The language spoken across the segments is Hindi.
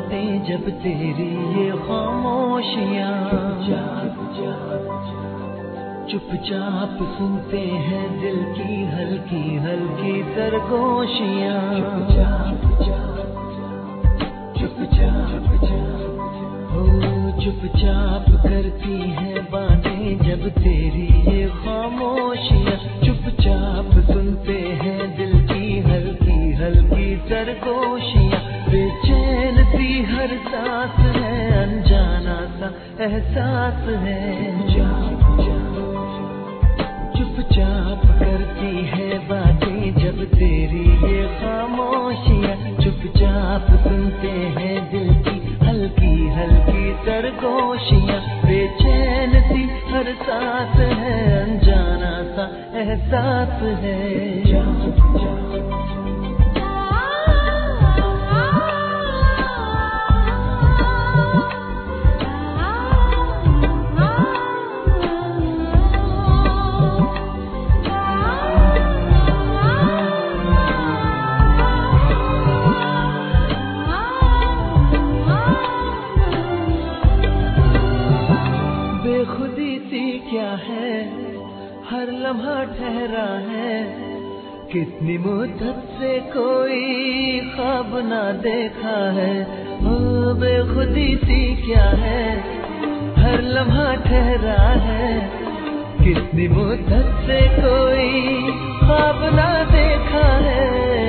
बातें जब तेरी ये खामोशियाँ चुपचाप सुनते हैं दिल की हल्की हल्की सरगोशियाँ। चुपचाप करती हैं बातें जब तेरी ये खामोशियाँ। चुपचाप सुनते हैं दिल की हल्की हल्की सरगोशियाँ। बेचैन सी हर सांस है, अनजाना सा एहसास है। चुपचाप करती है बातें जब तेरी ये खामोशियाँ। चुपचाप सुनते हैं दिल की हल्की हल्की सरगोशियाँ। बेचैन सी हर सांस है, अनजाना सा एहसास है। बेखुदी सी क्या है, हर लम्हा ठहरा है। कितनी मुद्दत से कोई ख्वाब ना देखा है। ओ बेखुदी सी क्या है, हर लम्हा ठहरा है। कितनी मुद्दत से कोई ख्वाब ना देखा है।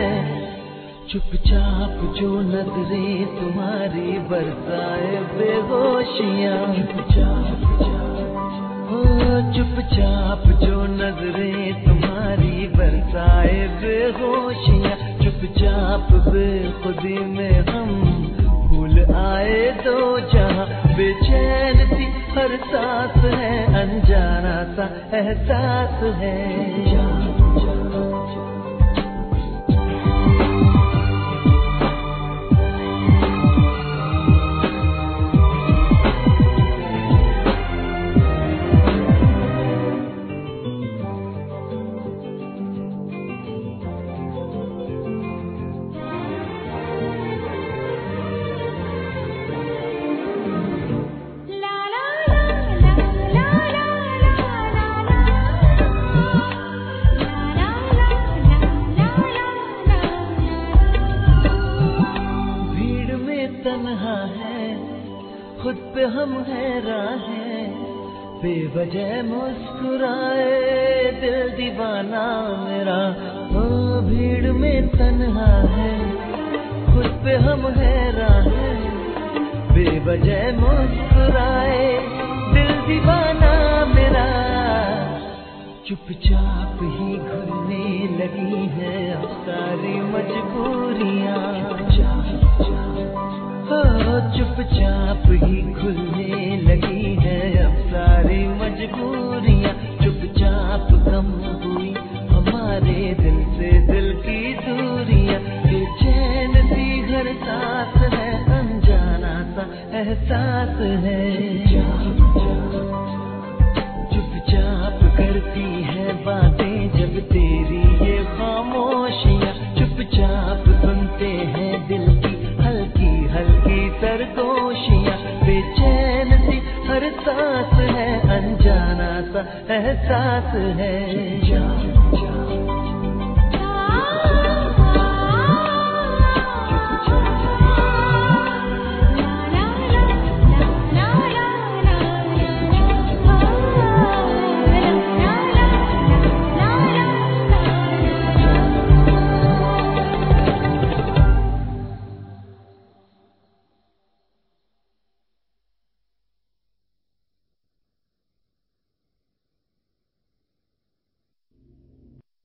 चुपचाप जो नजरें तुम्हारी बरसाए बेहोशियाँ। चुपचाप जो नजरें तुम्हारी बरसाए बेहोशियाँ। चुपचाप बेखुदी में हम भूल आए दो जहाँ। बेचैन सी हर सांस है, अनजाना सा एहसास है। तन्हा है, खुद पे हम हैरान हैं। बेवजह मुस्कुराए दिल दीवाना मेरा। ओ भीड़ में तन्हा है, खुद पे हम हैरान हैं। बेवजह मुस्कुराए दिल दीवाना मेरा। चुपचाप ही घुलने लगी है अब सारी मजबूरियाँ। चुपचाप ही खुलने लगी है अब सारी मजबूरियाँ। चुपचाप कम हुई हमारे दिल से दिल की दूरियाँ। बेचैन सी हर सांस है, अनजाना सा एहसास है। चुपचाप करती है बातें जब तेरी ये खामोशियाँ। चुपचाप सुनते हैं दिल की हल्की हल्की सरगोशियाँ। बेचैन सी हर सांस है, अनजाना सा एहसास है।